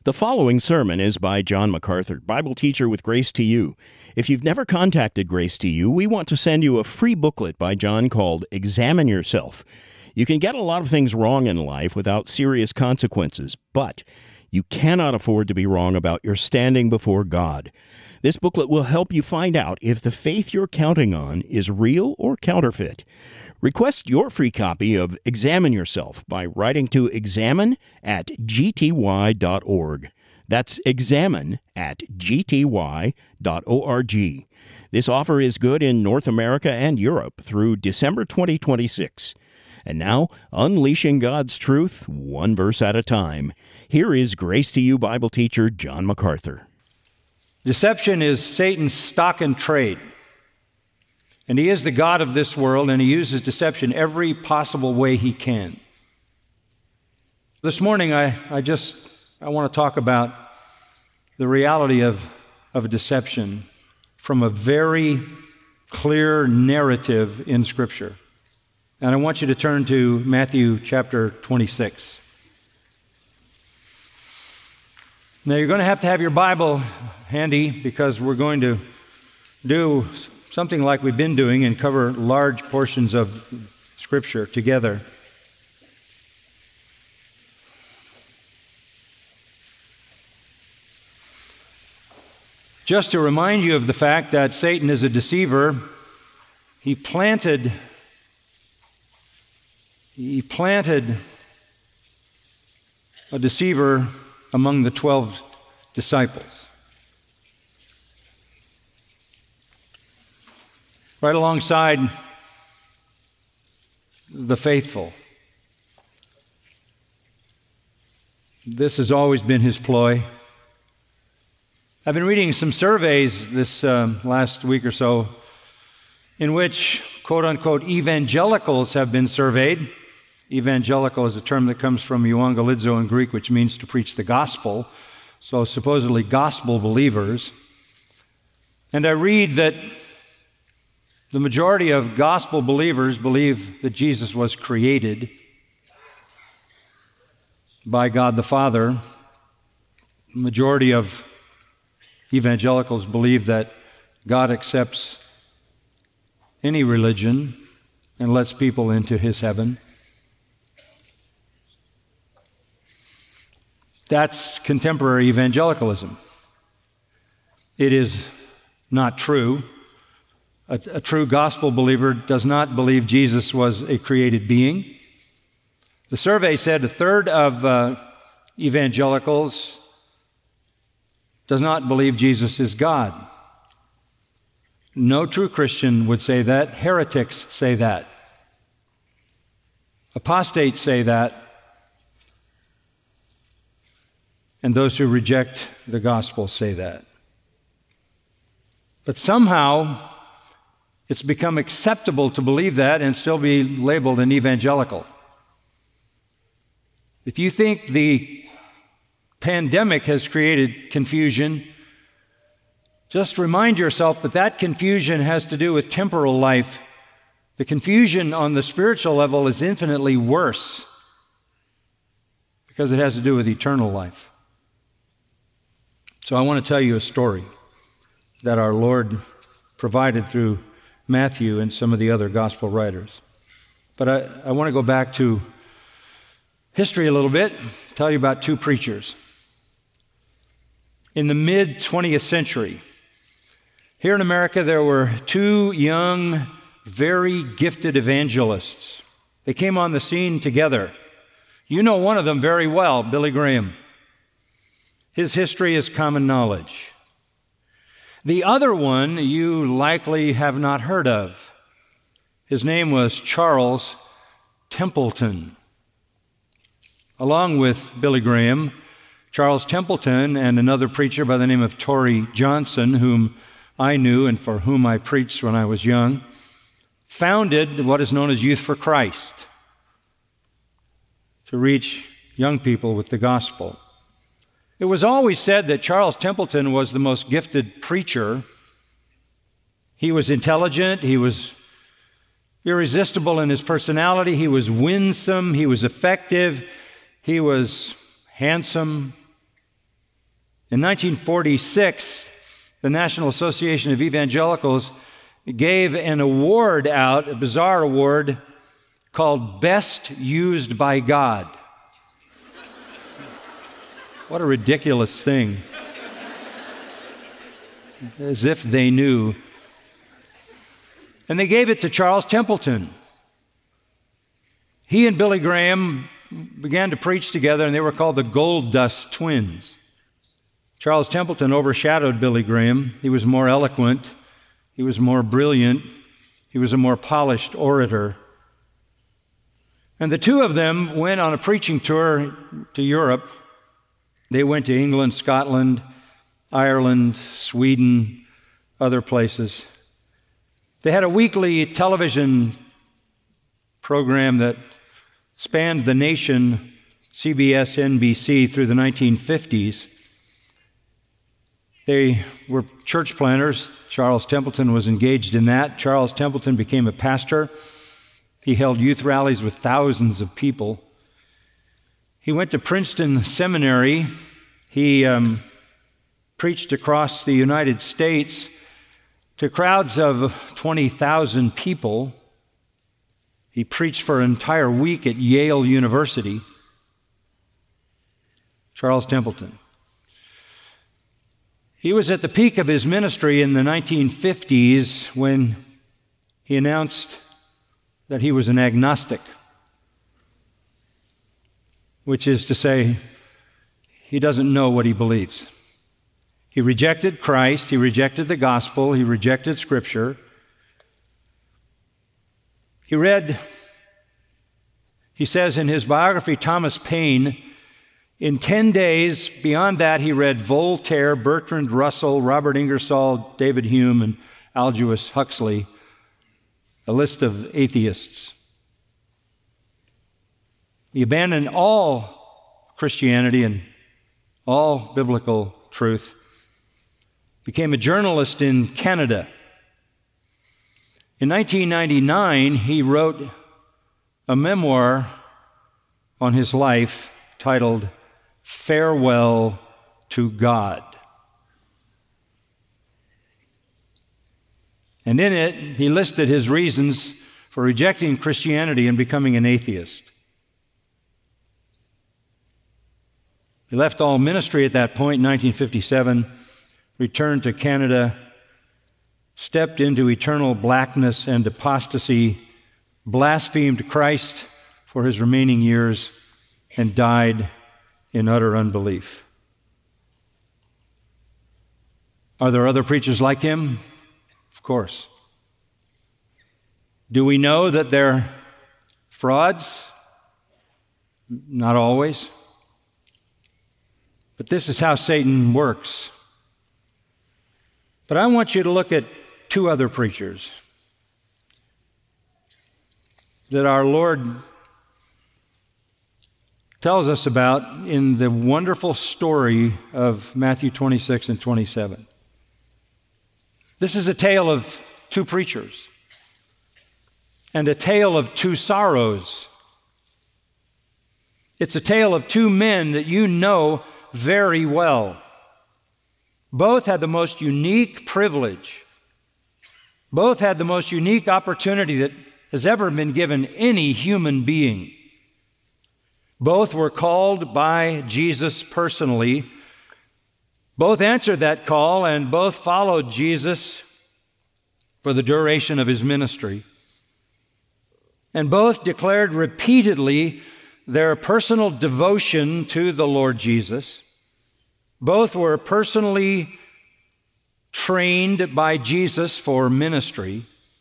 The following sermon is by John MacArthur, Bible teacher with Grace to You. If you've never contacted Grace to You, we want to send you a free booklet by John called Examine Yourself. You can get a lot of things wrong in life without serious consequences, but you cannot afford to be wrong about your standing before God. This booklet will help you find out if the faith you're counting on is real or counterfeit. Request your free copy of Examine Yourself by writing to examine@gty.org. That's examine@gty.org. This offer is good in North America and Europe through December 2026. And now, unleashing God's truth, one verse at a time. Here is Grace to You Bible teacher John MacArthur. Deception is Satan's stock and trade. And he is the god of this world, and he uses deception every possible way he can. This morning, I want to talk about the reality of deception from a very clear narrative in Scripture. And I want you to turn to Matthew chapter 26. Now, you're going to have your Bible handy because we're going to do something like we've been doing and cover large portions of Scripture together. Just to remind you of the fact that Satan is a deceiver, he planted a deceiver among the 12 disciples. Right alongside the faithful. This has always been his ploy. I've been reading some surveys this last week or so in which, quote-unquote, evangelicals have been surveyed. Evangelical is a term that comes from euangelizo in Greek, which means to preach the gospel. So supposedly gospel believers. And I read that the majority of gospel believers believe that Jesus was created by God the Father. The majority of evangelicals believe that God accepts any religion and lets people into his heaven. That's contemporary evangelicalism. It is not true. A true gospel believer does not believe Jesus was a created being. The survey said a third of evangelicals does not believe Jesus is God. No true Christian would say that. Heretics say that. Apostates say that. And those who reject the gospel say that. But somehow, it's become acceptable to believe that and still be labeled an evangelical. If you think the pandemic has created confusion, just remind yourself that that confusion has to do with temporal life. The confusion on the spiritual level is infinitely worse because it has to do with eternal life. So I want to tell you a story that our Lord provided through Matthew and some of the other gospel writers. But I want to go back to history a little bit, tell you about two preachers. In the mid-20th century, here in America, there were two young, very gifted evangelists. They came on the scene together. You know one of them very well, Billy Graham. His history is common knowledge. The other one you likely have not heard of. His name was Charles Templeton. Along with Billy Graham, Charles Templeton and another preacher by the name of Torrey Johnson, whom I knew and for whom I preached when I was young, founded what is known as Youth for Christ to reach young people with the gospel. It was always said that Charles Templeton was the most gifted preacher. He was intelligent, he was irresistible in his personality, he was winsome, he was effective, he was handsome, In 1946, the National Association of Evangelicals gave an award out, a bizarre award, called Best Used by God. What a ridiculous thing. As if they knew. And they gave it to Charles Templeton. He and Billy Graham began to preach together, and they were called the Gold Dust Twins. Charles Templeton overshadowed Billy Graham. He was more eloquent. He was more brilliant. He was a more polished orator. And the two of them went on a preaching tour to Europe. They went to England, Scotland, Ireland, Sweden, other places. They had a weekly television program that spanned the nation, CBS, NBC, through the 1950s. They were church planners. Charles Templeton was engaged in that. Charles Templeton became a pastor. He held youth rallies with thousands of people. He went to Princeton Seminary. He preached across the United States to crowds of 20,000 people. He preached for an entire week at Yale University. Charles Templeton. He was at the peak of his ministry in the 1950s when he announced that he was an agnostic, which is to say, he doesn't know what he believes. He rejected Christ, he rejected the gospel, he rejected Scripture. He says in his biography, Thomas Paine, in 10 days, beyond that, he read Voltaire, Bertrand Russell, Robert Ingersoll, David Hume, and Aldous Huxley, a list of atheists. He abandoned all Christianity and all biblical truth, became a journalist in Canada. In 1999, he wrote a memoir on his life titled Farewell to God. And in it, he listed his reasons for rejecting Christianity and becoming an atheist. He left all ministry at that point in 1957, returned to Canada, stepped into eternal blackness and apostasy, blasphemed Christ for his remaining years, and died in utter unbelief. Are there other preachers like him? Of course. Do we know that they're frauds? Not always. But this is how Satan works. But I want you to look at two other preachers that our Lord tells us about in the wonderful story of Matthew 26 and 27. This is a tale of two preachers and a tale of two sorrows. It's a tale of two men that you know very well. Both had the most unique privilege. Both had the most unique opportunity that has ever been given any human being. Both were called by Jesus personally. Both answered that call, and both followed Jesus for the duration of his ministry. And both declared repeatedly their personal devotion to the Lord Jesus. Both were personally trained by Jesus for ministry.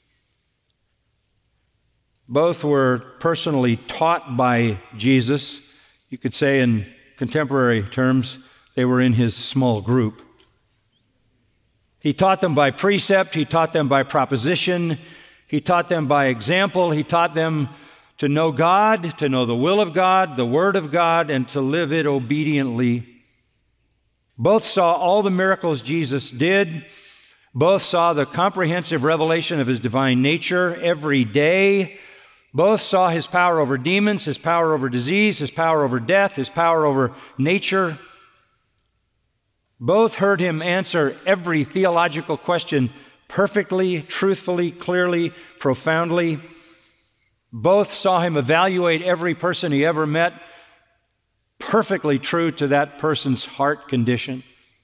Both were personally taught by Jesus. You could say in contemporary terms, they were in his small group. He taught them by precept. He taught them by proposition. He taught them by example. He taught them to know God, to know the will of God, the Word of God, and to live it obediently. Both saw all the miracles Jesus did. Both saw the comprehensive revelation of his divine nature every day. Both saw his power over demons, his power over disease, his power over death, his power over nature. Both heard him answer every theological question perfectly, truthfully, clearly, profoundly. Both saw him evaluate every person he ever met, perfectly true to that person's heart condition.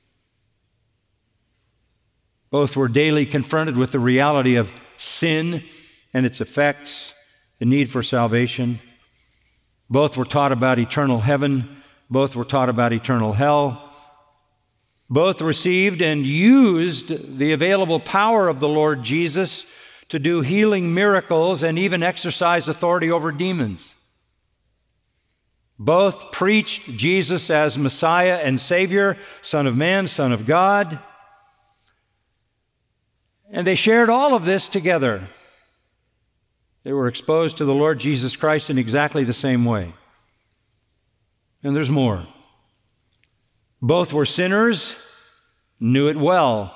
Both were daily confronted with the reality of sin and its effects, the need for salvation. Both were taught about eternal heaven. Both were taught about eternal hell. Both received and used the available power of the Lord Jesus to do healing miracles and even exercise authority over demons. Both preached Jesus as Messiah and Savior, Son of Man, Son of God. And they shared all of this together. They were exposed to the Lord Jesus Christ in exactly the same way. And there's more. Both were sinners, knew it well.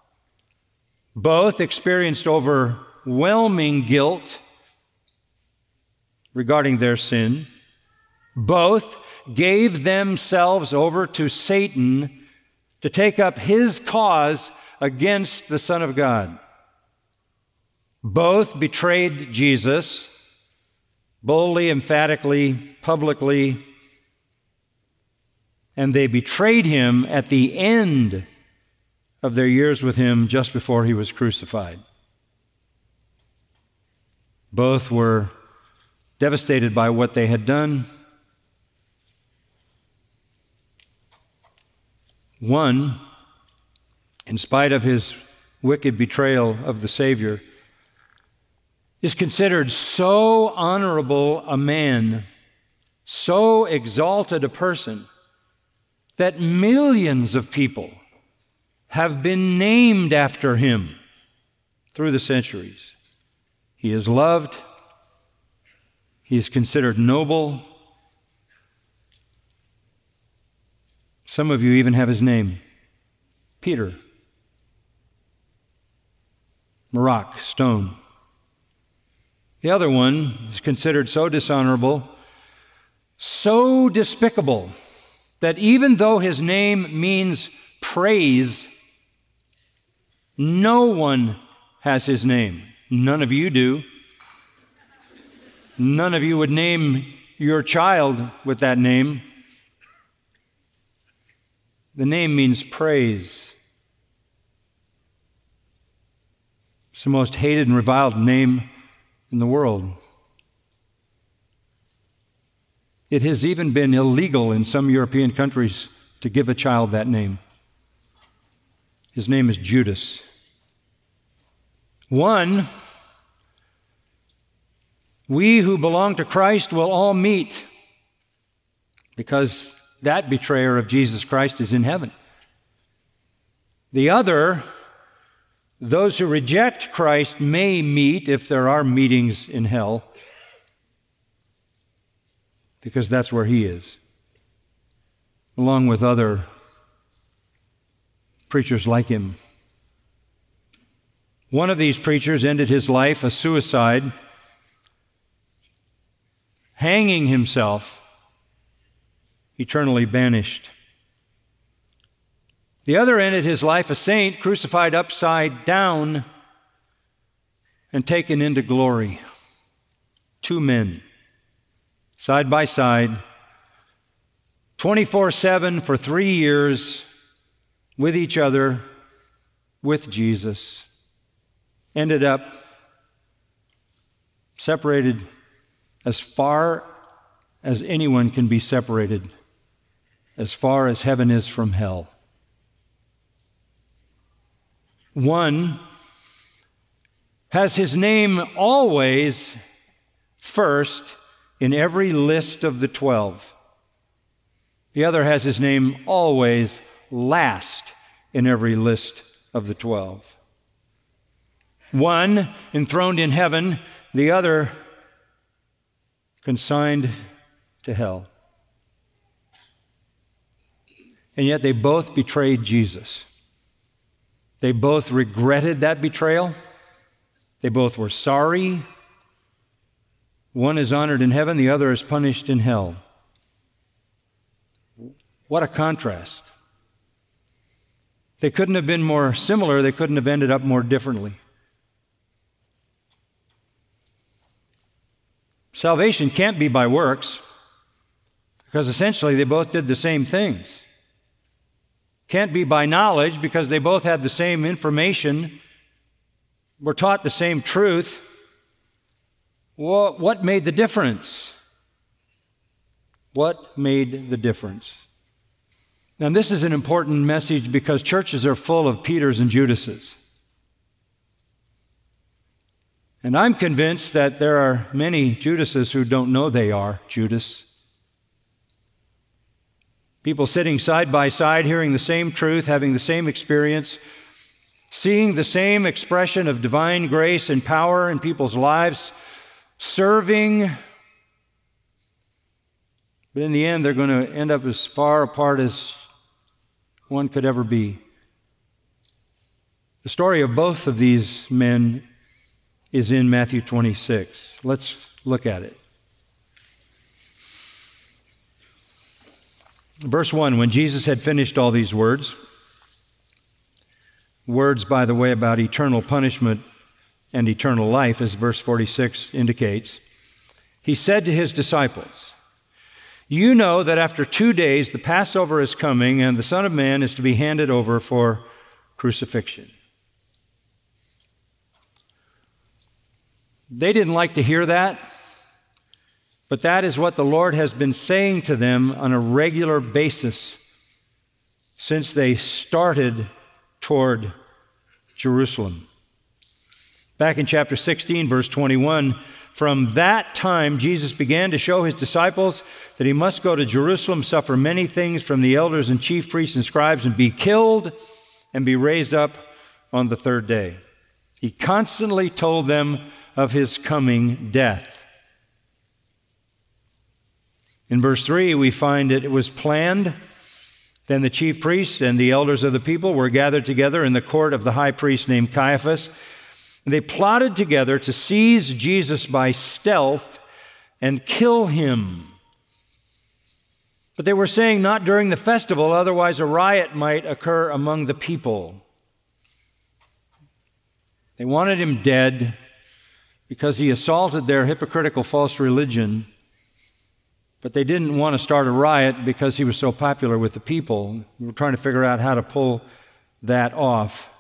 Both experienced overwhelming guilt regarding their sin. Both gave themselves over to Satan to take up his cause against the Son of God. Both betrayed Jesus boldly, emphatically, publicly, and they betrayed him at the end of their years with him just before he was crucified. Both were devastated by what they had done. One, in spite of his wicked betrayal of the Savior, is considered so honorable a man, so exalted a person, that millions of people have been named after him through the centuries. He is loved. He is considered noble. Some of you even have his name, Peter. Rock, stone. The other one is considered so dishonorable, so despicable, that even though his name means praise, no one has his name. None of you do. None of you would name your child with that name. The name means praise. It's the most hated and reviled name in the world. It has even been illegal in some European countries to give a child that name. His name is Judas. One, we who belong to Christ will all meet, because that betrayer of Jesus Christ is in heaven. The other, those who reject Christ may meet, if there are meetings in hell, because that's where he is, along with other preachers like him. One of these preachers ended his life a suicide, hanging himself, eternally banished. The other ended his life a saint, crucified upside down and taken into glory. Two men, side by side, 24/7 for 3 years, with each other, with Jesus, ended up separated as far as anyone can be separated, as far as heaven is from hell. One has his name always first in every list of the 12. The other has his name always last in every list of the 12. One enthroned in heaven, the other consigned to hell. And yet they both betrayed Jesus. They both regretted that betrayal. They both were sorry. One is honored in heaven, the other is punished in hell. What a contrast. They couldn't have been more similar. They couldn't have ended up more differently. Salvation can't be by works, because essentially they both did the same things. Can't be by knowledge, because they both had the same information, were taught the same truth. What made the difference? What made the difference? Now, this is an important message because churches are full of Peters and Judases. And I'm convinced that there are many Judases who don't know they are Judas. People sitting side by side, hearing the same truth, having the same experience, seeing the same expression of divine grace and power in people's lives, serving. But in the end, they're going to end up as far apart as one could ever be. The story of both of these men is in Matthew 26. Let's look at it. Verse 1, when Jesus had finished all these words, by the way, about eternal punishment and eternal life, as verse 46 indicates, he said to his disciples, "You know that after 2 days the Passover is coming, and the Son of Man is to be handed over for crucifixion." They didn't like to hear that, but that is what the Lord has been saying to them on a regular basis since they started toward Jerusalem. Back in chapter 16, verse 21, from that time Jesus began to show his disciples that he must go to Jerusalem, suffer many things from the elders and chief priests and scribes, and be killed and be raised up on the third day. He constantly told them of his coming death. In verse 3, we find it was planned. Then the chief priests and the elders of the people were gathered together in the court of the high priest named Caiaphas. And they plotted together to seize Jesus by stealth and kill him. But they were saying not during the festival, otherwise a riot might occur among the people. They wanted him dead because he assaulted their hypocritical false religion, but they didn't want to start a riot because he was so popular with the people. We were trying to figure out how to pull that off.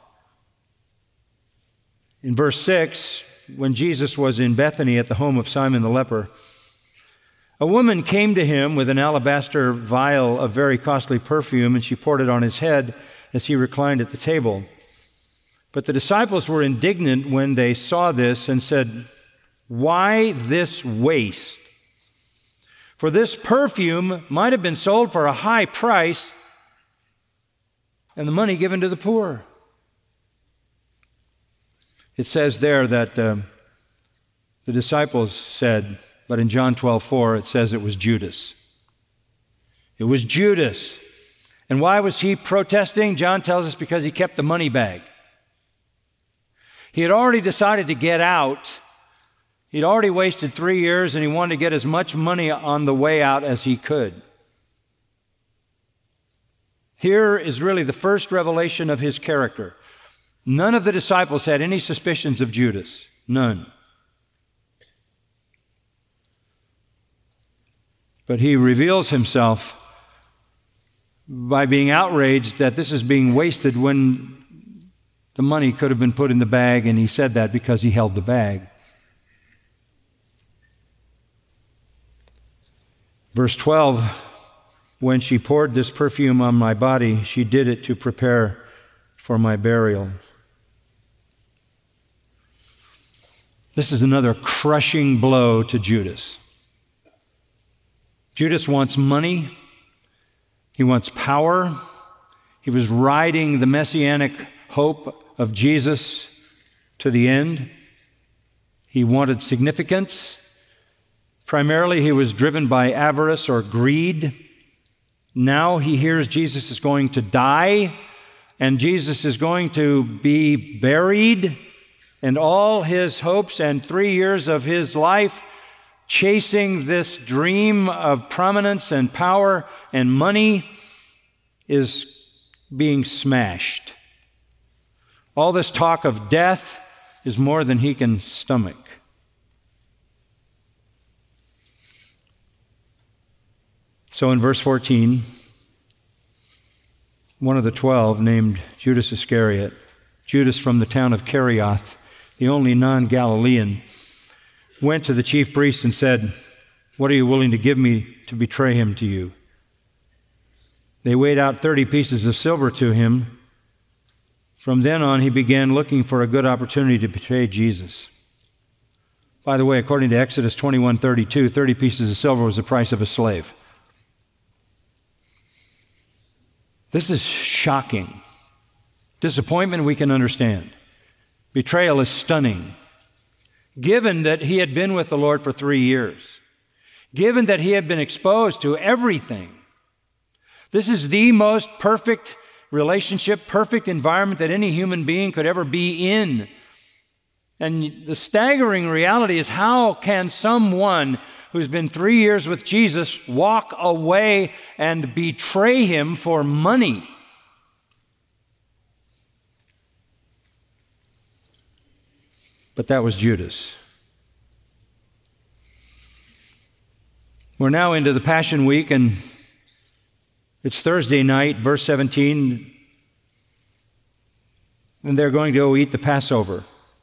In verse 6, when Jesus was in Bethany at the home of Simon the leper, a woman came to him with an alabaster vial of very costly perfume, and she poured it on his head as he reclined at the table. But the disciples were indignant when they saw this and said, "Why this waste? For this perfume might have been sold for a high price and the money given to the poor." It says there that the disciples said, but in John 12:4 it says it was Judas. It was Judas. And why was he protesting? John tells us because he kept the money bag. He had already decided to get out. He'd already wasted 3 years, and he wanted to get as much money on the way out as he could. Here is really the first revelation of his character. None of the disciples had any suspicions of Judas. None. But he reveals himself by being outraged that this is being wasted when the money could have been put in the bag, and he said that because he held the bag. Verse 12, when she poured this perfume on my body, she did it to prepare for my burial. This is another crushing blow to Judas. Judas wants money. He wants power. He was riding the messianic hope of Jesus to the end. He wanted significance. Primarily, he was driven by avarice or greed. Now he hears Jesus is going to die, and Jesus is going to be buried, and all his hopes and 3 years of his life chasing this dream of prominence and power and money is being smashed. All this talk of death is more than he can stomach. So in verse 14, one of the 12, named Judas Iscariot, Judas from the town of Kerioth, the only non-Galilean, went to the chief priests and said, "What are you willing to give me to betray him to you?" They weighed out 30 pieces of silver to him. From then on, he began looking for a good opportunity to betray Jesus. By the way, according to Exodus 21:32, 30 pieces of silver was the price of a slave. This is shocking. Disappointment we can understand. Betrayal is stunning. Given that he had been with the Lord for 3 years, given that he had been exposed to everything, this is the most perfect relationship, perfect environment that any human being could ever be in. And the staggering reality is, how can someone who's been 3 years with Jesus walk away and betray him for money? But that was Judas. We're now into the Passion Week, and it's Thursday night, verse 17, and they're going to go eat the Passover.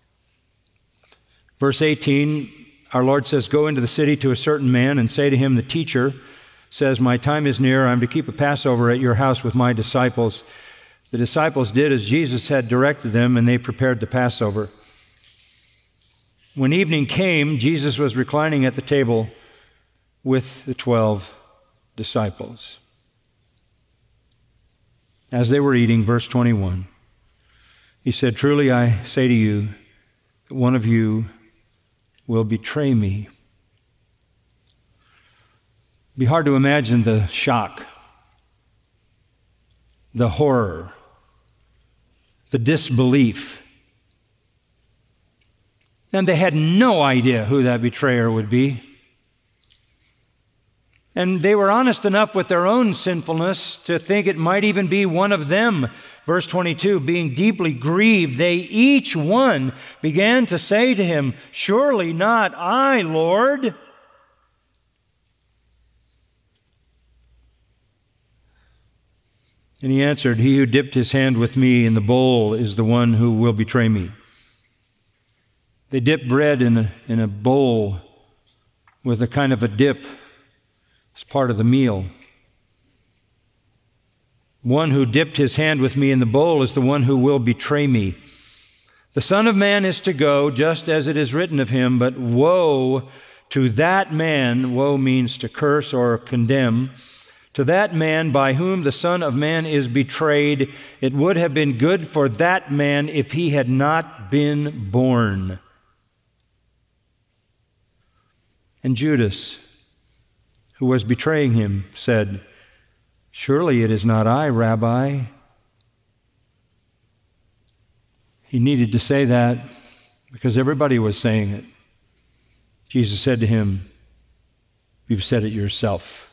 Verse 18, our Lord says, "Go into the city to a certain man and say to him, the teacher says, my time is near. I'm to keep a Passover at your house with my disciples." The disciples did as Jesus had directed them, and they prepared the Passover. When evening came, Jesus was reclining at the table with the 12 disciples. As they were eating, verse 21, he said, "Truly I say to you, that one of you will betray me." It'd be hard to imagine the shock, the horror, the disbelief. And they had no idea who that betrayer would be. And they were honest enough with their own sinfulness to think it might even be one of them. Verse 22, being deeply grieved, they each one began to say to him, "Surely not I, Lord." And he answered, "He who dipped his hand with me in the bowl is the one who will betray me." They dipped bread in a bowl with a kind of a dip as part of the meal. One who dipped his hand with me in the bowl is the one who will betray me. The Son of Man is to go just as it is written of him, but woe to that man, woe means to curse or condemn, to that man by whom the Son of Man is betrayed. It would have been good for that man if he had not been born. And Judas, who was betraying him, said, "Surely it is not I, Rabbi." He needed to say that because everybody was saying it. Jesus said to him, "You've said it yourself."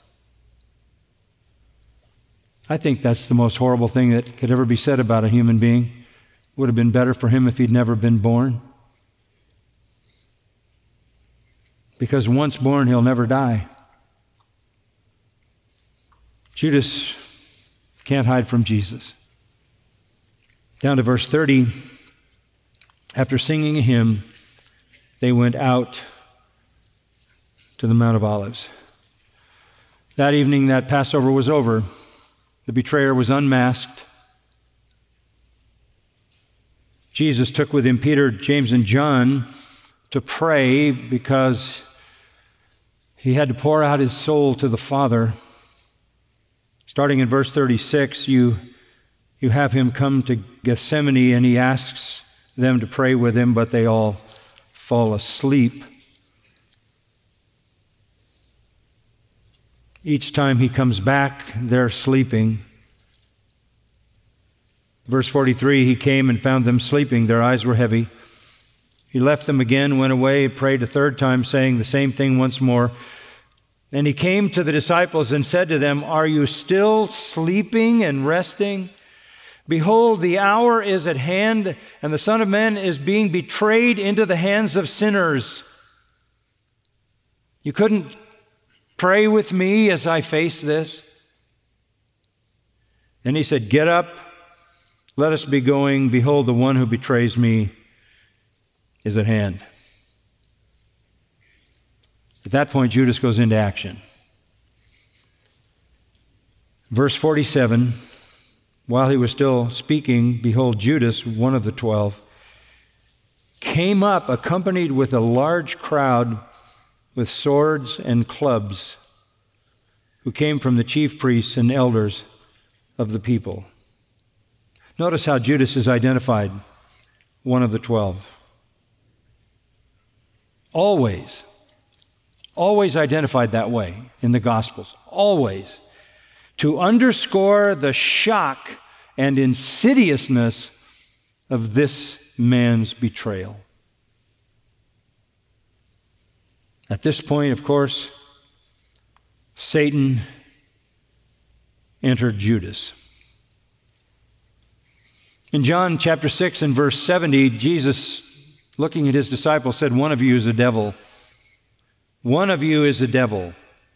I think that's the most horrible thing that could ever be said about a human being. It would have been better for him if he'd never been born. Because once born, he'll never die. Judas can't hide from Jesus. Down to verse 30, after singing a hymn, they went out to the Mount of Olives. That evening, that Passover was over. The betrayer was unmasked. Jesus took with him Peter, James, and John to pray because he had to pour out his soul to the Father. Starting in verse 36, you have him come to Gethsemane, and he asks them to pray with him, but they all fall asleep. Each time he comes back, they're sleeping. Verse 43, he came and found them sleeping. Their eyes were heavy. He left them again, went away, prayed a third time, saying the same thing once more. And he came to the disciples and said to them, "Are you still sleeping and resting? Behold, the hour is at hand, and the Son of Man is being betrayed into the hands of sinners. You couldn't pray with me as I face this?" Then he said, "Get up, let us be going. Behold, the one who betrays me is at hand." At that point, Judas goes into action. Verse 47, while he was still speaking, behold, Judas, one of the 12, came up accompanied with a large crowd with swords and clubs, who came from the chief priests and elders of the people. Notice how Judas is identified, one of the 12. Always identified that way in the Gospels. Always. To underscore the shock and insidiousness of this man's betrayal. At this point, of course, Satan entered Judas. In John chapter 6 and verse 70, Jesus, looking at his disciples, said, "One of you is a devil. One of you is a devil."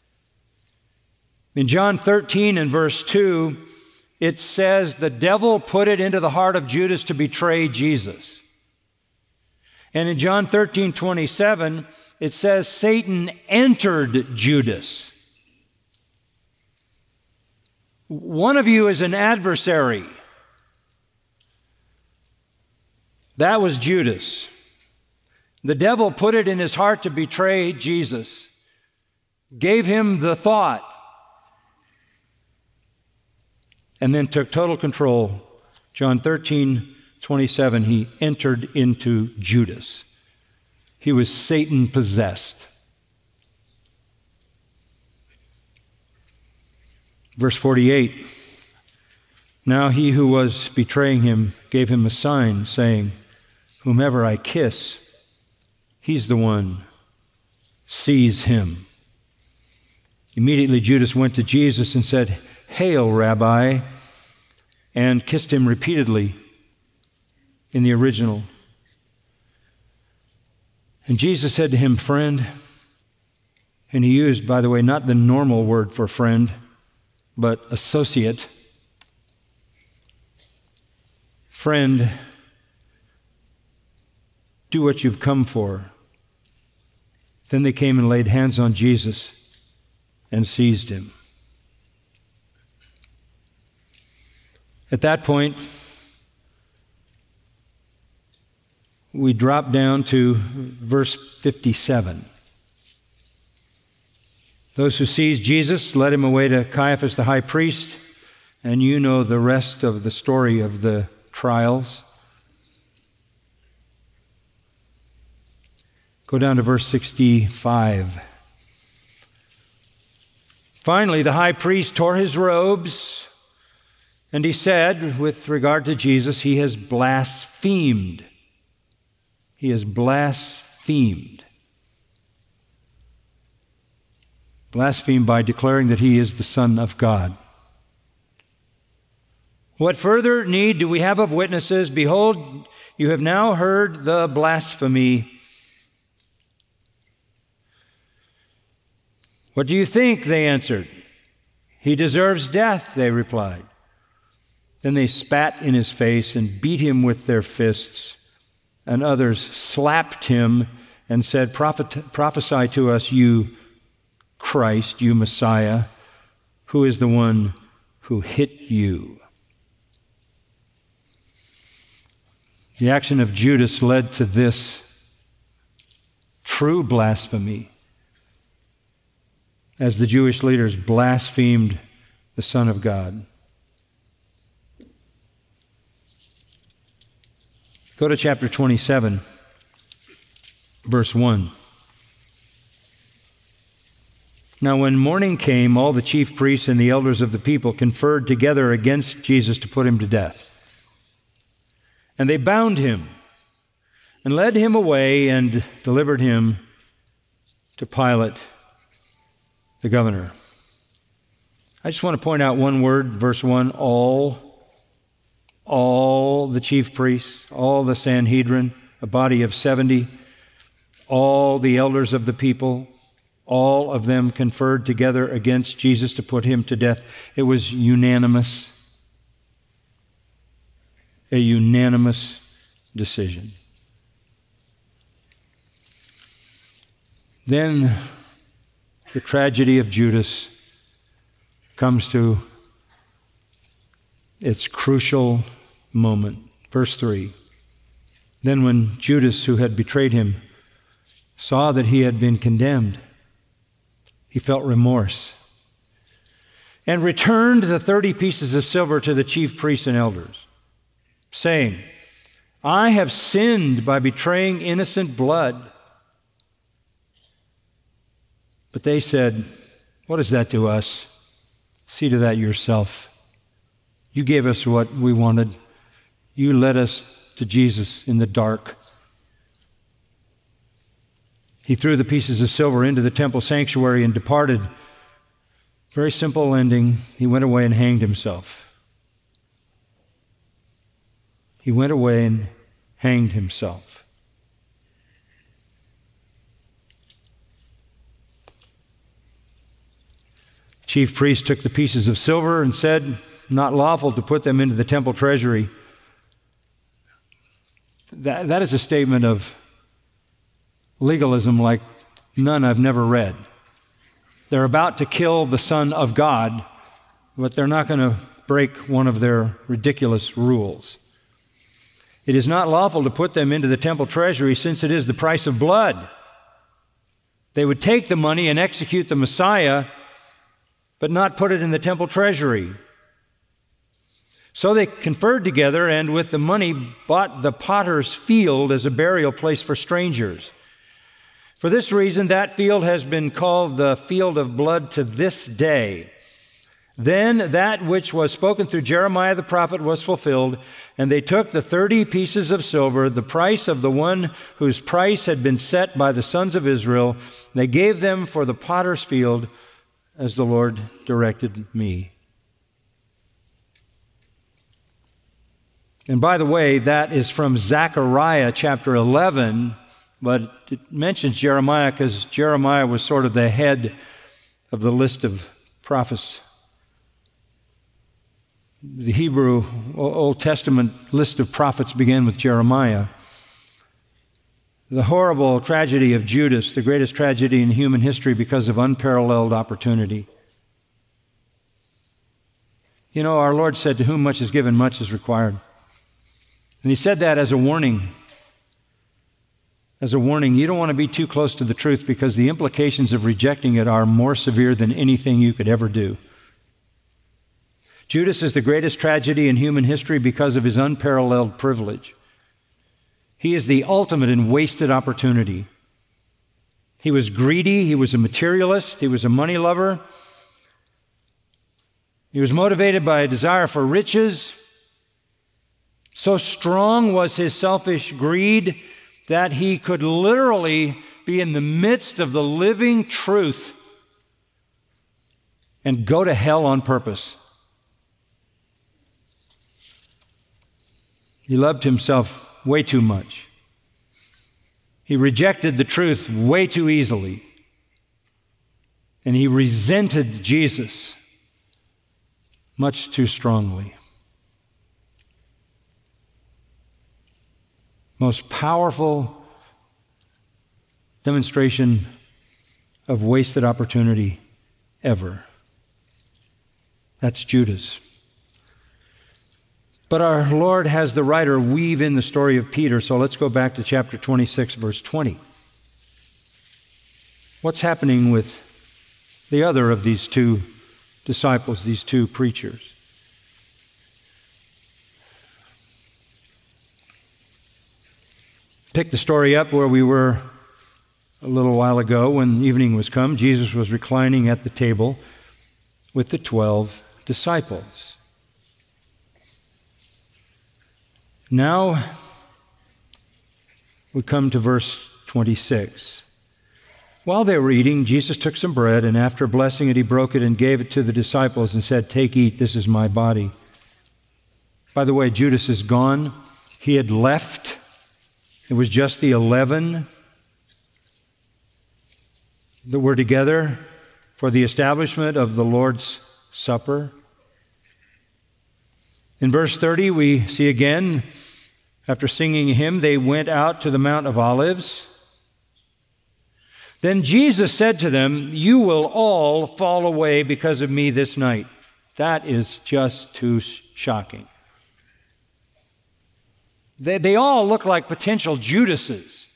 In John 13 and verse 2, it says the devil put it into the heart of Judas to betray Jesus. And in John 13:27, it says Satan entered Judas. One of you is an adversary. That was Judas. The devil put it in his heart to betray Jesus, gave him the thought, and then took total control. John 13:27, he entered into Judas. He was Satan possessed. Verse 48, now he who was betraying him gave him a sign, saying, "Whomever I kiss, he's the one. Seize him." Immediately Judas went to Jesus and said, "Hail, Rabbi," and kissed him repeatedly in the original. And Jesus said to him, "Friend," and he used, by the way, not the normal word for friend, but associate. "Friend, do what you've come for." Then they came and laid hands on Jesus and seized him. At that point, we drop down to verse 57. Those who seized Jesus led him away to Caiaphas the high priest, and you know the rest of the story of the trials. Go down to verse 65. Finally, the high priest tore his robes, and he said, with regard to Jesus, he has blasphemed. He has blasphemed. Blasphemed by declaring that he is the Son of God. What further need do we have of witnesses? Behold, you have now heard the blasphemy. What do you think? They answered. He deserves death, they replied. Then they spat in his face and beat him with their fists, and others slapped him and said, "Prophesy to us, you Christ, you Messiah, who is the one who hit you?" The action of Judas led to this true blasphemy, as the Jewish leaders blasphemed the Son of God. Go to chapter 27, verse 1. Now when morning came, all the chief priests and the elders of the people conferred together against Jesus to put him to death. And they bound him and led him away and delivered him to Pilate, the governor. I just want to point out one word, verse 1, all. all the chief priests, all the Sanhedrin, a body of 70, all the elders of the people, all of them conferred together against Jesus to put him to death. It was unanimous, a unanimous decision. Then the tragedy of Judas comes to its crucial moment. Verse 3. Then when Judas, who had betrayed him, saw that he had been condemned, he felt remorse and returned the 30 pieces of silver to the chief priests and elders, saying, I have sinned by betraying innocent blood. But they said, what is that to us? See to that yourself. You gave us what we wanted. You led us to Jesus in the dark. He threw the pieces of silver into the temple sanctuary and departed. Very simple ending. He went away and hanged himself. He went away and hanged himself. Chief priest took the pieces of silver and said, not lawful to put them into the temple treasury. That is a statement of legalism like none I've never read. They're about to kill the Son of God, but they're not going to break one of their ridiculous rules. It is not lawful to put them into the temple treasury since it is the price of blood. They would take the money and execute the Messiah, but not put it in the temple treasury. So they conferred together and with the money bought the potter's field as a burial place for strangers. For this reason, that field has been called the field of blood to this day. Then that which was spoken through Jeremiah the prophet was fulfilled, and they took the 30 pieces of silver, the price of the one whose price had been set by the sons of Israel. They gave them for the potter's field, as the Lord directed me. And by the way, that is from Zechariah chapter 11, but it mentions Jeremiah because Jeremiah was sort of the head of the list of prophets. The Hebrew Old Testament list of prophets began with Jeremiah. The horrible tragedy of Judas, the greatest tragedy in human history because of unparalleled opportunity. You know, our Lord said, to whom much is given, much is required. And he said that as a warning. As a warning, you don't want to be too close to the truth because the implications of rejecting it are more severe than anything you could ever do. Judas is the greatest tragedy in human history because of his unparalleled privilege. He is the ultimate in wasted opportunity. He was greedy, he was a materialist, he was a money lover. He was motivated by a desire for riches. So strong was his selfish greed that he could literally be in the midst of the living truth and go to hell on purpose. He loved himself way too much. He rejected the truth way too easily. And he resented Jesus much too strongly. Most powerful demonstration of wasted opportunity ever. That's Judas. But our Lord has the writer weave in the story of Peter, so let's go back to chapter 26, verse 20. What's happening with the other of these two disciples, these two preachers? Pick the story up where we were a little while ago when evening was come. Jesus was reclining at the table with the 12 disciples. Now we come to verse 26. While they were eating, Jesus took some bread, and after blessing it, he broke it and gave it to the disciples and said, "Take, eat, this is my body." By the way, Judas is gone. He had left. It was just the 11 that were together for the establishment of the Lord's Supper. In verse 30, we see again, after singing a hymn, they went out to the Mount of Olives. Then Jesus said to them, "You will all fall away because of me this night." That is just too shocking. They all look like potential Judases.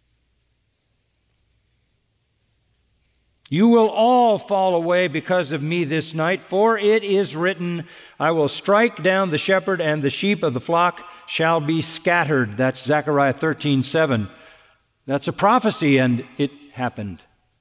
"You will all fall away because of me this night, for it is written, I will strike down the shepherd, and the sheep of the flock shall be scattered." That's Zechariah 13:7. That's a prophecy, and it happened.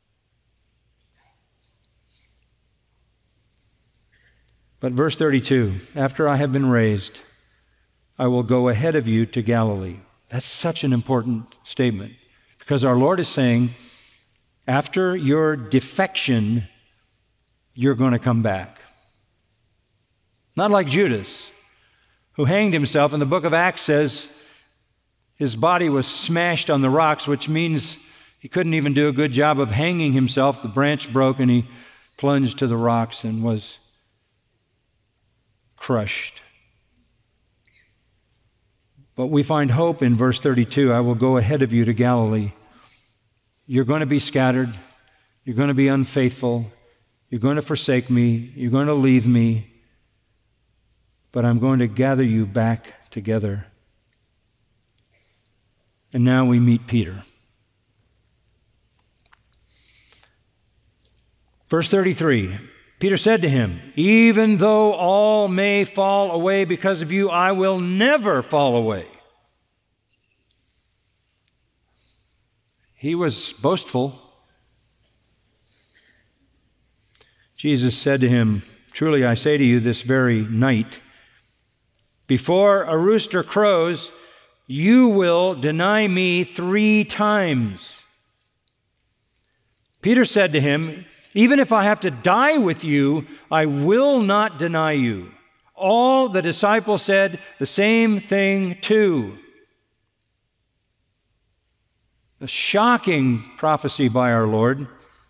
But verse 32, "After I have been raised, I will go ahead of you to Galilee." That's such an important statement, because our Lord is saying, after your defection, you're going to come back. Not like Judas, who hanged himself, and the book of Acts says his body was smashed on the rocks, which means he couldn't even do a good job of hanging himself. The branch broke and he plunged to the rocks and was crushed. But we find hope in verse 32, "I will go ahead of you to Galilee." You're going to be scattered. You're going to be unfaithful. You're going to forsake me. You're going to leave me. But I'm going to gather you back together. And now we meet Peter. Verse 33, Peter said to him, "Even though all may fall away because of you, I will never fall away." He was boastful. Jesus said to him, "Truly I say to you, this very night, before a rooster crows, you will deny me 3 times. Peter said to him, "Even if I have to die with you, I will not deny you." All the disciples said the same thing too. A shocking prophecy by our Lord.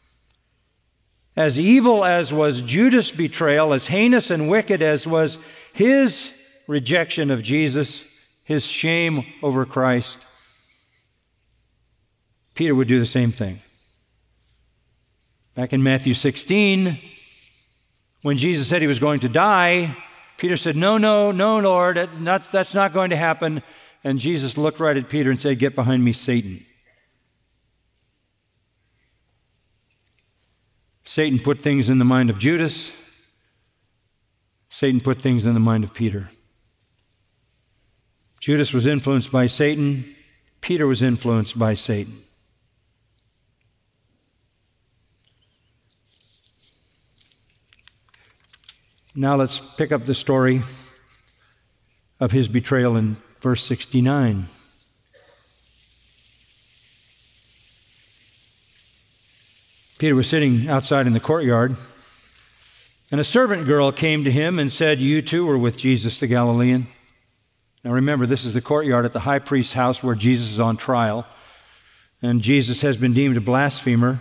As evil as was Judas' betrayal, as heinous and wicked as was his rejection of Jesus, his shame over Christ, Peter would do the same thing. Back in Matthew 16, when Jesus said he was going to die, Peter said, No, Lord, that's not going to happen. And Jesus looked right at Peter and said, "Get behind me, Satan." Satan put things in the mind of Judas. Satan put things in the mind of Peter. Judas was influenced by Satan. Peter was influenced by Satan. Now let's pick up the story of his betrayal in verse 69. Peter was sitting outside in the courtyard, and a servant girl came to him and said, "You too were with Jesus the Galilean." Now remember, this is the courtyard at the high priest's house where Jesus is on trial, and Jesus has been deemed a blasphemer.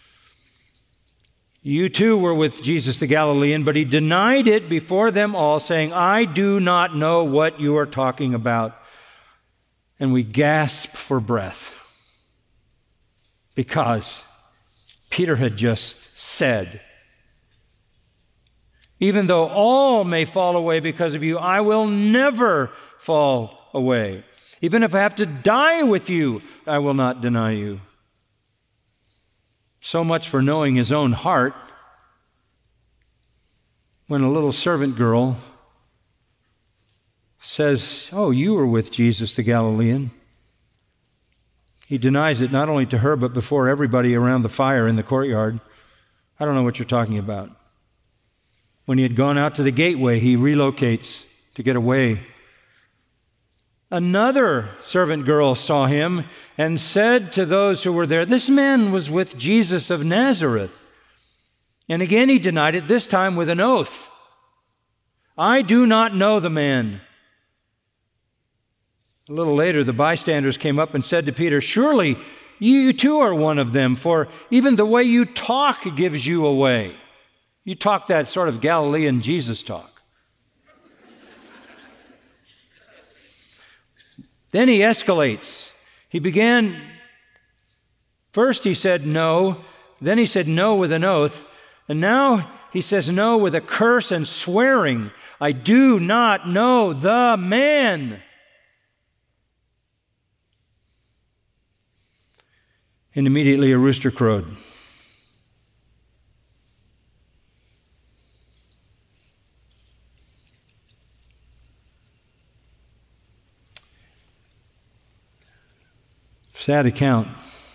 "You too were with Jesus the Galilean," but he denied it before them all, saying, "I do not know what you are talking about." And we gasp for breath because Peter had just said, "Even though all may fall away because of you, I will never fall away. Even if I have to die with you, I will not deny you." So much for knowing his own heart. When a little servant girl says, "Oh, you were with Jesus the Galilean," he denies it not only to her, but before everybody around the fire in the courtyard. "I don't know what you're talking about." When he had gone out to the gateway, he relocates to get away. Another servant girl saw him and said to those who were there, "This man was with Jesus of Nazareth." And again he denied it, this time with an oath. "I do not know the man." A little later, the bystanders came up and said to Peter, "Surely you too are one of them, for even the way you talk gives you away." You talk that sort of Galilean Jesus talk. Then he escalates. First he said no, then he said no with an oath, and now he says no with a curse and swearing. "I do not know the man." And immediately a rooster crowed. Sad account.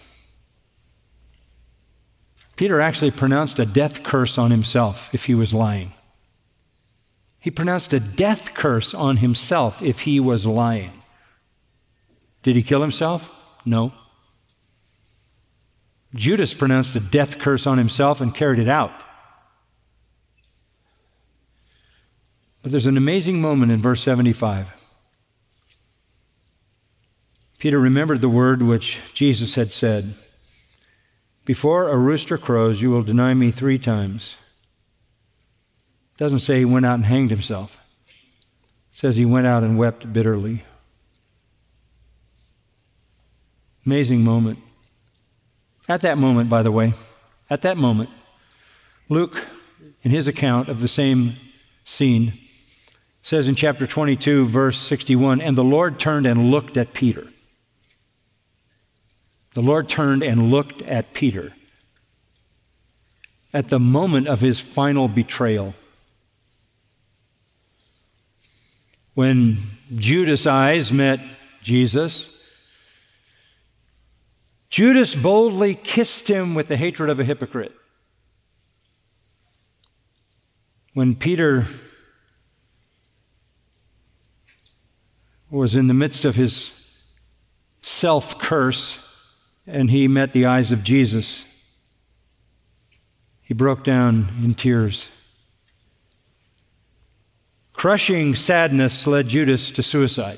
Peter actually pronounced a death curse on himself if he was lying. He pronounced a death curse on himself if he was lying. Did he kill himself? No. Judas pronounced a death curse on himself and carried it out. But there's an amazing moment in verse 75. Peter remembered the word which Jesus had said, "Before a rooster crows, you will deny me 3 times." It doesn't say he went out and hanged himself. It says he went out and wept bitterly. Amazing moment. At that moment, by the way, Luke, in his account of the same scene, says in chapter 22, verse 61, "And the Lord turned and looked at Peter." The Lord turned and looked at Peter at the moment of his final betrayal. When Judas' eyes met Jesus, Judas boldly kissed him with the hatred of a hypocrite. When Peter was in the midst of his self-curse and he met the eyes of Jesus, he broke down in tears. Crushing sadness led Judas to suicide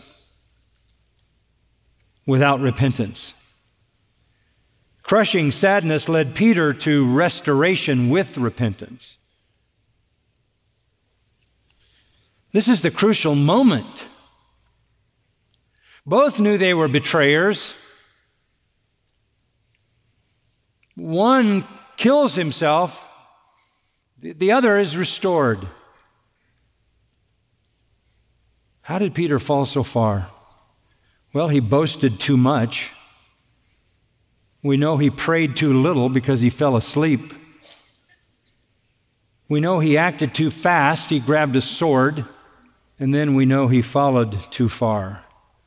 without repentance. Crushing sadness led Peter to restoration with repentance. This is the crucial moment. Both knew they were betrayers. One kills himself, the other is restored. How did Peter fall so far? Well, he boasted too much. We know he prayed too little because he fell asleep. We know he acted too fast. He grabbed a sword. And then we know he followed too far.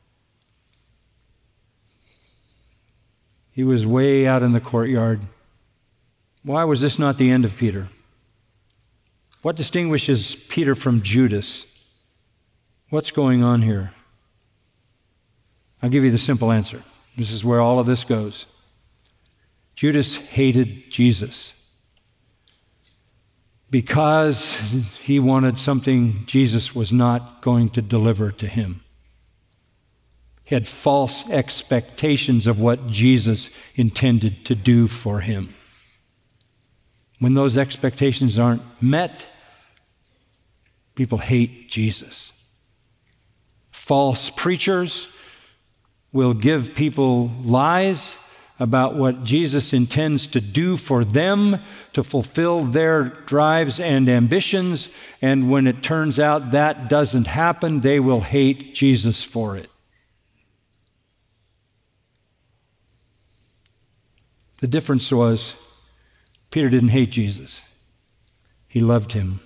He was way out in the courtyard. Why was this not the end of Peter? What distinguishes Peter from Judas? What's going on here? I'll give you the simple answer. This is where all of this goes. Judas hated Jesus because he wanted something Jesus was not going to deliver to him. He had false expectations of what Jesus intended to do for him. When those expectations aren't met, people hate Jesus. False preachers will give people lies about what Jesus intends to do for them to fulfill their drives and ambitions, and when it turns out that doesn't happen, they will hate Jesus for it. The difference was Peter didn't hate Jesus. He loved him.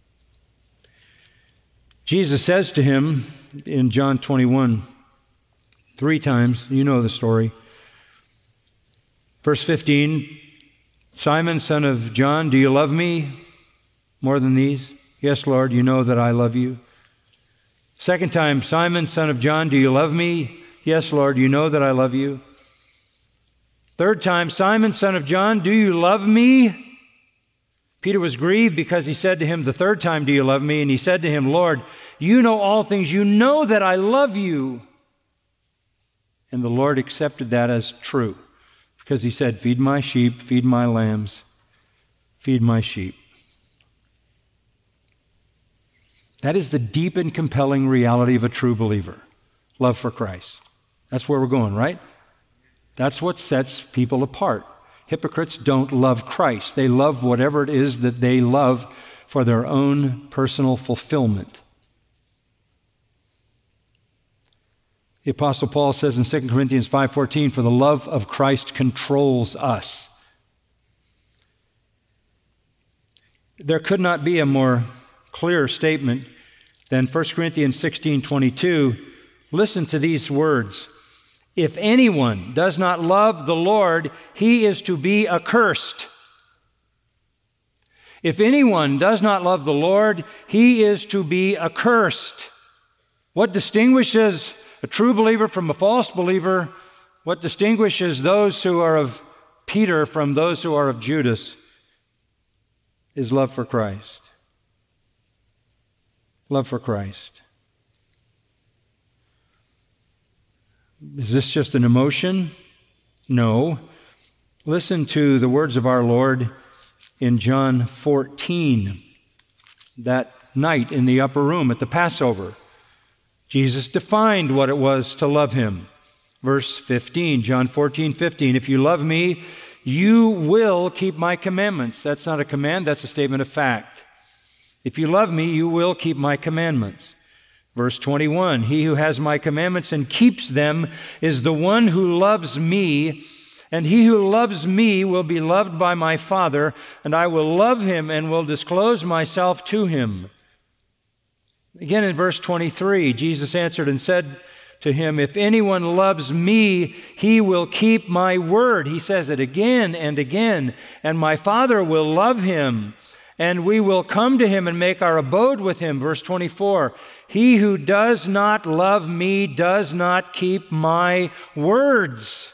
Jesus says to him in John 21, 3 times, you know the story. Verse 15, "Simon, son of John, do you love me more than these?" "Yes, Lord, you know that I love you." Second time, "Simon, son of John, do you love me?" "Yes, Lord, you know that I love you." Third time, "Simon, son of John, do you love me?" Peter was grieved because he said to him the third time, "Do you love me?" And he said to him, "Lord, you know all things. You know that I love you." And the Lord accepted that as true because he said, feed my sheep, feed my lambs, feed my sheep. That is the deep and compelling reality of a true believer, love for Christ. That's where we're going, right? That's what sets people apart. Hypocrites don't love Christ. They love whatever it is that they love for their own personal fulfillment. The Apostle Paul says in 2 Corinthians 5:14, for the love of Christ controls us. There could not be a more clear statement than 1 Corinthians 16:22. Listen to these words. If anyone does not love the Lord, he is to be accursed. If anyone does not love the Lord, he is to be accursed. What distinguishes a true believer from a false believer, what distinguishes those who are of Peter from those who are of Judas, is love for Christ. Love for Christ. Is this just an emotion? No. Listen to the words of our Lord in John 14, that night in the upper room at the Passover. Jesus defined what it was to love him. Verse 15, John 14:15, if you love me, you will keep my commandments. That's not a command, that's a statement of fact. If you love me, you will keep my commandments. Verse 21, he who has my commandments and keeps them is the one who loves me, and he who loves me will be loved by my Father, and I will love him and will disclose myself to him. Again in verse 23, Jesus answered and said to him, if anyone loves me, he will keep my word. He says it again and again, and my Father will love him, and we will come to him and make our abode with him. Verse 24, he who does not love me does not keep my words.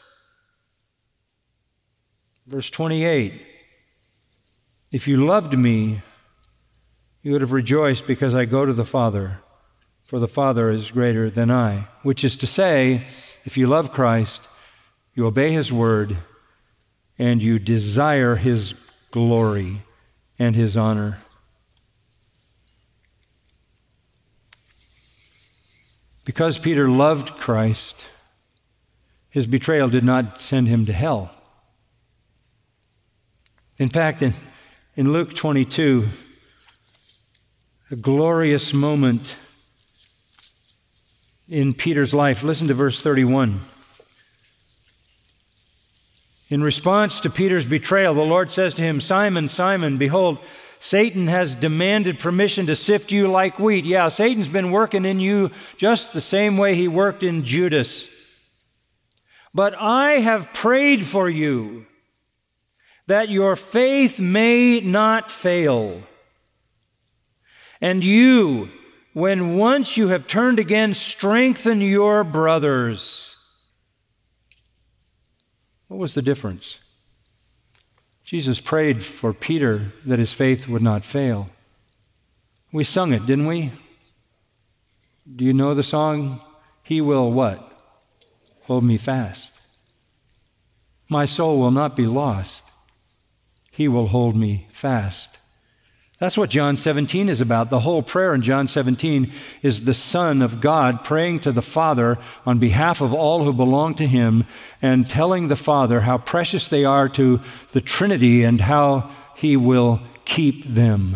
Verse 28, if you loved me, you would have rejoiced because I go to the Father, for the Father is greater than I. Which is to say, if you love Christ, you obey his word, and you desire his glory and his honor. Because Peter loved Christ, his betrayal did not send him to hell. In fact, in Luke 22, a glorious moment in Peter's life. Listen to verse 31. In response to Peter's betrayal, the Lord says to him, Simon, Simon, behold, Satan has demanded permission to sift you like wheat. Yeah, Satan's been working in you just the same way he worked in Judas. But I have prayed for you that your faith may not fail. And you, when once you have turned again, strengthen your brothers. What was the difference? Jesus prayed for Peter that his faith would not fail. We sung it, didn't we? Do you know the song? He will what? Hold me fast. My soul will not be lost. He will hold me fast. That's what John 17 is about. The whole prayer in John 17 is the Son of God praying to the Father on behalf of all who belong to him and telling the Father how precious they are to the Trinity and how he will keep them.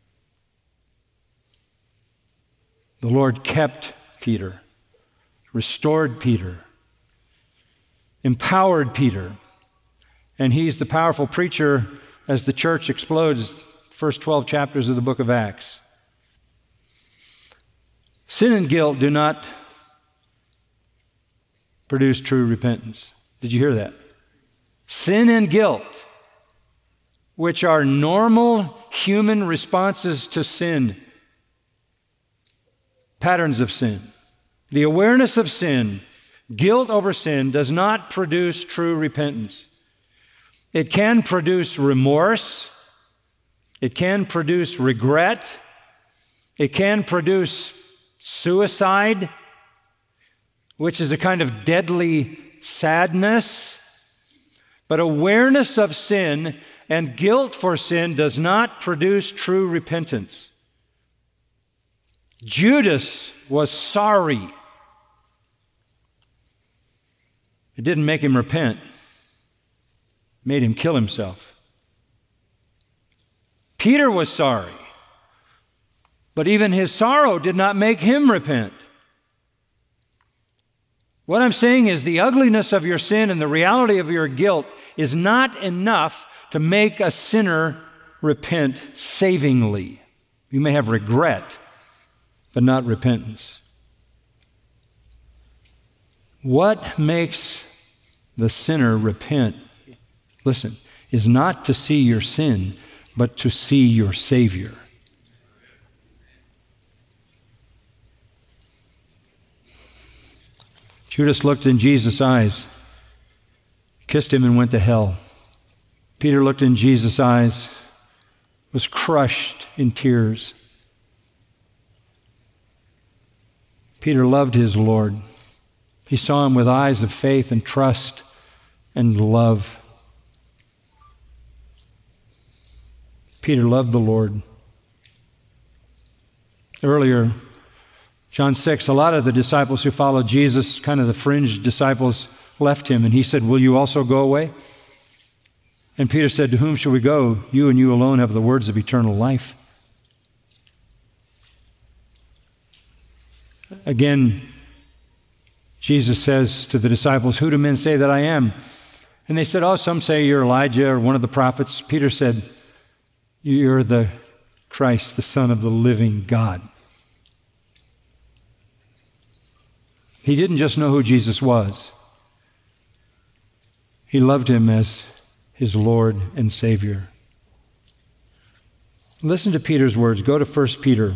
The Lord kept Peter, restored Peter, empowered Peter, and he's the powerful preacher as the church explodes. First 12 chapters of the book of Acts. Sin and guilt do not produce true repentance. Did you hear that? Sin and guilt, which are normal human responses to sin, patterns of sin. The awareness of sin, guilt over sin, does not produce true repentance. It can produce remorse. It can produce regret. It can produce suicide. which is a kind of deadly sadness. But awareness of sin and guilt for sin does not produce true repentance. Judas was sorry. It didn't make him repent. It made him kill himself. Peter was sorry. But even his sorrow did not make him repent. What I'm saying is the ugliness of your sin and the reality of your guilt is not enough to make a sinner repent savingly. You may have regret, but not repentance. What makes the sinner repent, listen, is not to see your sin, but to see your Savior. Judas looked in Jesus' eyes, kissed him, and went to hell. Peter looked in Jesus' eyes, was crushed in tears. Peter loved his Lord. He saw him with eyes of faith and trust and love. Peter loved the Lord. Earlier, John 6, a lot of the disciples who followed Jesus, kind of the fringe disciples, left him, and he said, "Will you also go away?" And Peter said, "To whom shall we go? You and you alone have the words of eternal life." Again, Jesus says to the disciples, "Who do men say that I am?" And they said, "Oh, some say you're Elijah or one of the prophets." Peter said, "You're the Christ, the Son of the living God." He didn't just know who Jesus was. He loved him as his Lord and Savior. Listen to Peter's words. Go to 1 Peter.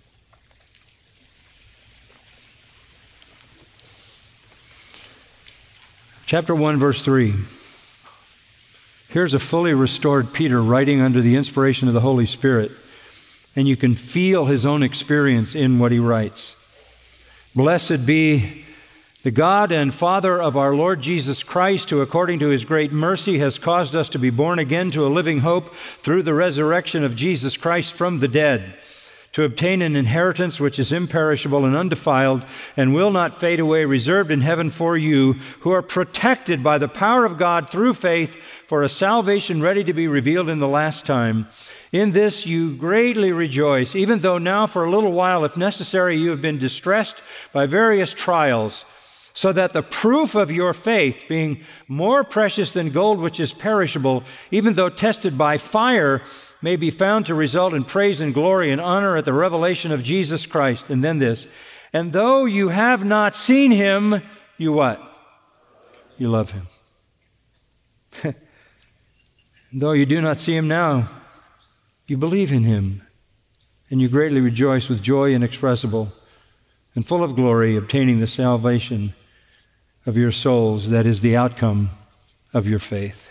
Chapter 1, verse 3. Here's a fully restored Peter writing under the inspiration of the Holy Spirit, and you can feel his own experience in what he writes. "Blessed be the God and Father of our Lord Jesus Christ, who according to his great mercy has caused us to be born again to a living hope through the resurrection of Jesus Christ from the dead, to obtain an inheritance which is imperishable and undefiled and will not fade away, reserved in heaven for you, who are protected by the power of God through faith for a salvation ready to be revealed in the last time. In this you greatly rejoice, even though now for a little while, if necessary, you have been distressed by various trials, so that the proof of your faith, being more precious than gold which is perishable, even though tested by fire, may be found to result in praise and glory and honor at the revelation of Jesus Christ." And then this, "And though you have not seen him, you" what? "You love him." "Though you do not see him now, you believe in him, and you greatly rejoice with joy inexpressible and full of glory, obtaining the salvation of your souls, that is the outcome of your faith."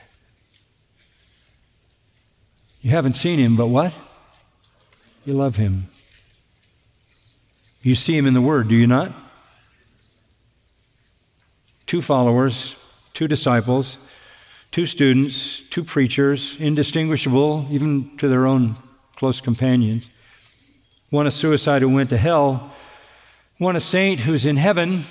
You haven't seen him, but what? You love him. You see him in the Word, do you not? 2 followers, 2 disciples, 2 students, 2 preachers, indistinguishable even to their own close companions. One a suicide who went to hell, one a saint who's in heaven.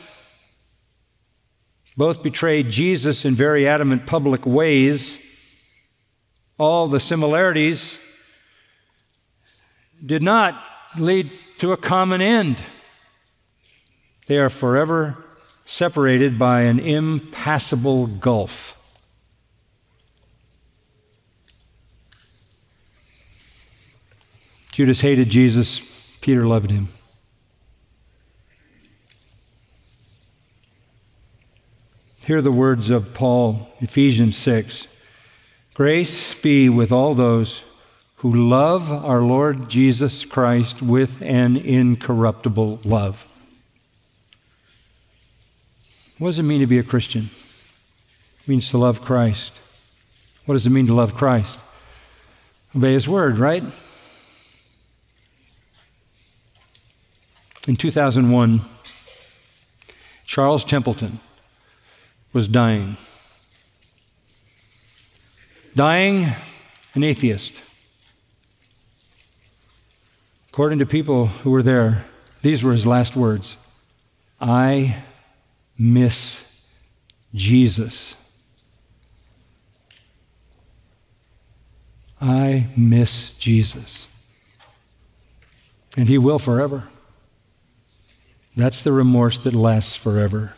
Both betrayed Jesus in very adamant public ways. All the similarities did not lead to a common end. They are forever separated by an impassable gulf. Judas hated Jesus. Peter loved him. Hear the words of Paul, Ephesians 6. "Grace be with all those who love our Lord Jesus Christ with an incorruptible love." What does it mean to be a Christian? It means to love Christ. What does it mean to love Christ? Obey his word, right? In 2001, Charles Templeton, was dying. Dying, an atheist. According to people who were there, these were his last words: "I miss Jesus. I miss Jesus." And he will forever. That's the remorse that lasts forever.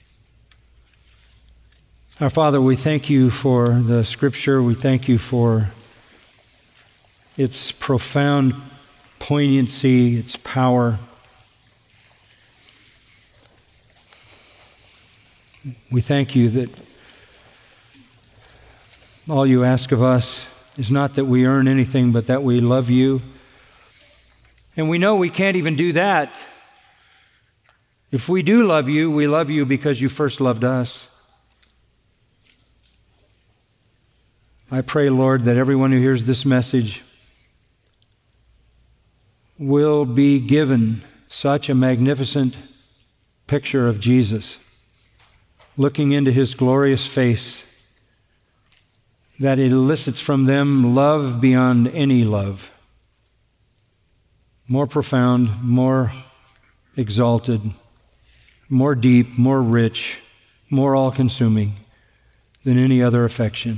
Our Father, we thank you for the Scripture. We thank you for its profound poignancy, its power. We thank you that all you ask of us is not that we earn anything, but that we love you. And we know we can't even do that. If we do love you, we love you because you first loved us. I pray, Lord, that everyone who hears this message will be given such a magnificent picture of Jesus, looking into his glorious face, that it elicits from them love beyond any love, more profound, more exalted, more deep, more rich, more all-consuming than any other affection.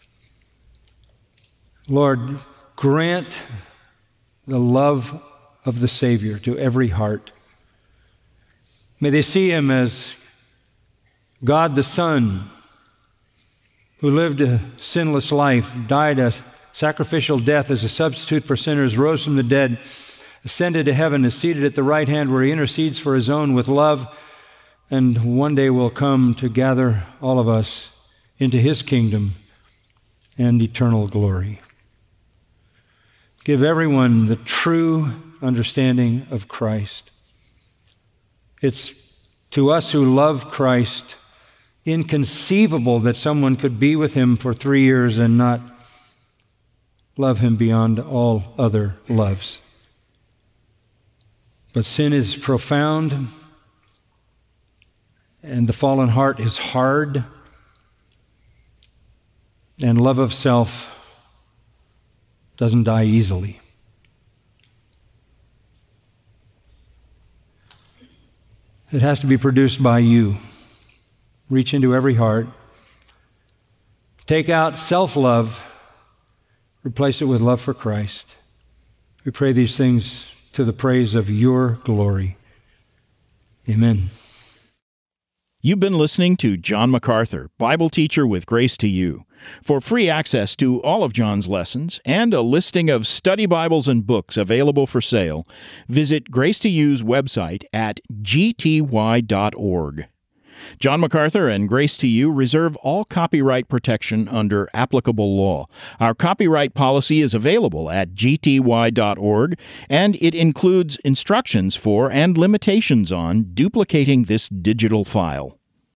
Lord, grant the love of the Savior to every heart. May they see him as God the Son, who lived a sinless life, died a sacrificial death as a substitute for sinners, rose from the dead, ascended to heaven, is seated at the right hand where he intercedes for his own with love, and one day will come to gather all of us into his kingdom and eternal glory. Give everyone the true understanding of Christ. It's to us who love Christ inconceivable that someone could be with him for 3 years and not love him beyond all other loves. But sin is profound, and the fallen heart is hard, and love of self doesn't die easily. It has to be produced by you. Reach into every heart. Take out self-love. Replace it with love for Christ. We pray these things to the praise of your glory. Amen. You've been listening to John MacArthur, Bible teacher with Grace to You. For free access to all of John's lessons and a listing of study Bibles and books available for sale, visit Grace to You's website at gty.org. John MacArthur and Grace to You reserve all copyright protection under applicable law. Our copyright policy is available at gty.org, and it includes instructions for and limitations on duplicating this digital file.